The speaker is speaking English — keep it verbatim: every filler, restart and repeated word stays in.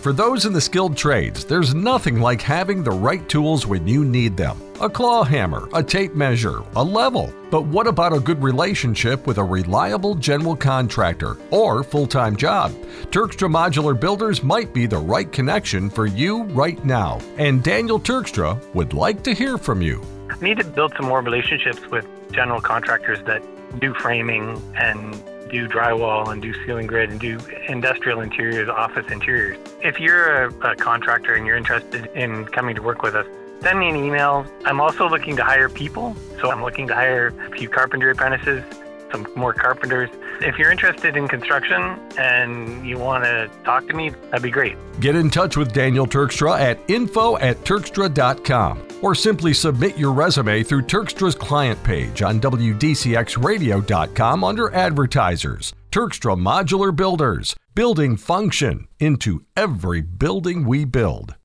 For those in the skilled trades, there's nothing like having the right tools when you need them. A claw hammer, a tape measure, a level. But what about a good relationship with a reliable general contractor or full-time job? Terkstra Modular Builders might be the right connection for you right now. And Daniel Terkstra would like to hear from you. I need to build some more relationships with general contractors that do framing and do drywall and do ceiling grid and do industrial interiors, office interiors. If you're a, a contractor and you're interested in coming to work with us, send me an email. I'm also looking to hire people, so I'm looking to hire a few carpentry apprentices, some more carpenters. If you're interested in construction and you want to talk to me, that'd be great. Get in touch with Daniel Terkstra at info at terkstra dot com or simply submit your resume through Terkstra's client page on W D C X radio dot com under advertisers. Terkstra Modular Builders, building function into every building we build.